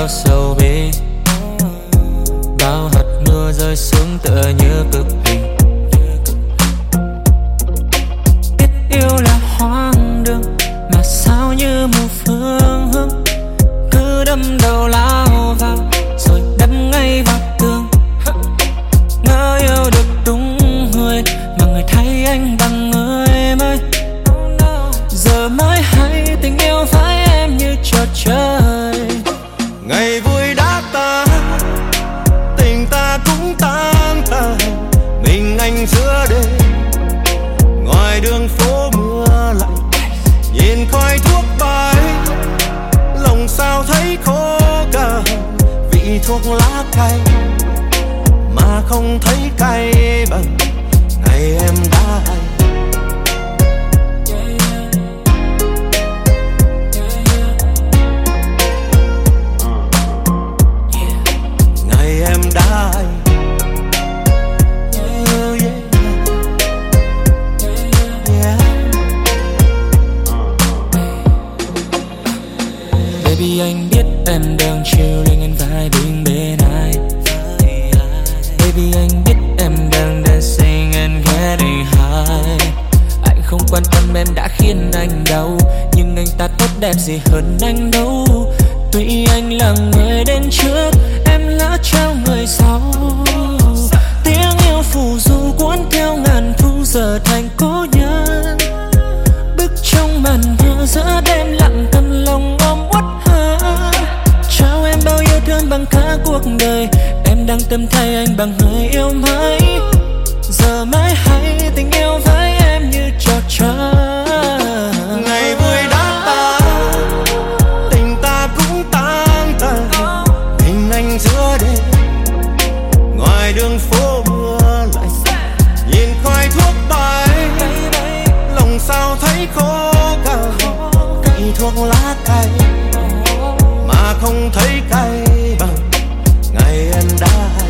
bao sầu bi, bao hạt mưa rơi xuống tựa như cực hình. Biết yêu là hoang đường mà sao như một phương hướng, cứ đâm đầu lao vào rồi đâm ngay vào tường. Ngỡ yêu được đúng người mà người thấy anh bằng người mới. Giờ mới hay tình yêu với em như trò chơi. Ngày vui đã tan, tình ta cũng tan tàn, mình anh giữa đêm ngoài đường phố mưa lạnh, nhìn khói thuốc bay, lòng sao thấy khô cả vị thuốc lá cay, mà không thấy cay bằng ngày em đã hay. Ngày em đã hay. Baby anh biết em đang chill lên anh vai bên ai. Baby anh biết em đang dancing and getting high. Anh không quan tâm em đã khiến anh đau, nhưng anh ta tốt đẹp gì hơn anh đâu. Tuy anh là người đến trước, em lỡ trao người sau. Tiếng yêu phù du cuốn theo ngàn thu giờ thành cố nhân. Bước trong màn mưa giữa đêm lặng cầm lòng ôm uất hơn. Trao em bao yêu thương bằng cả cuộc đời, em đang tâm thay anh bằng người yêu mới. Giờ mới hay tình yêu với em như trò chơi. Ngày vui đã tan, tình ta cũng tan tàn, mình anh giữa đêm ngoài đường phố mưa lạnh, nhìn khói thuốc bay, lòng sao thấy khô cả vị thuốc lá cay, mà không thấy cay bằng ngày em đã hay.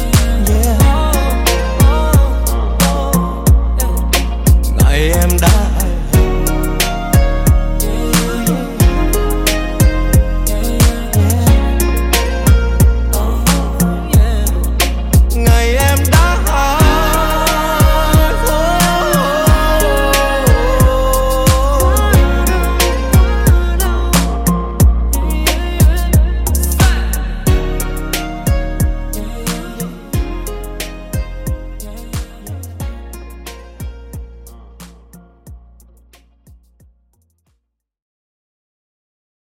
Ngày em đã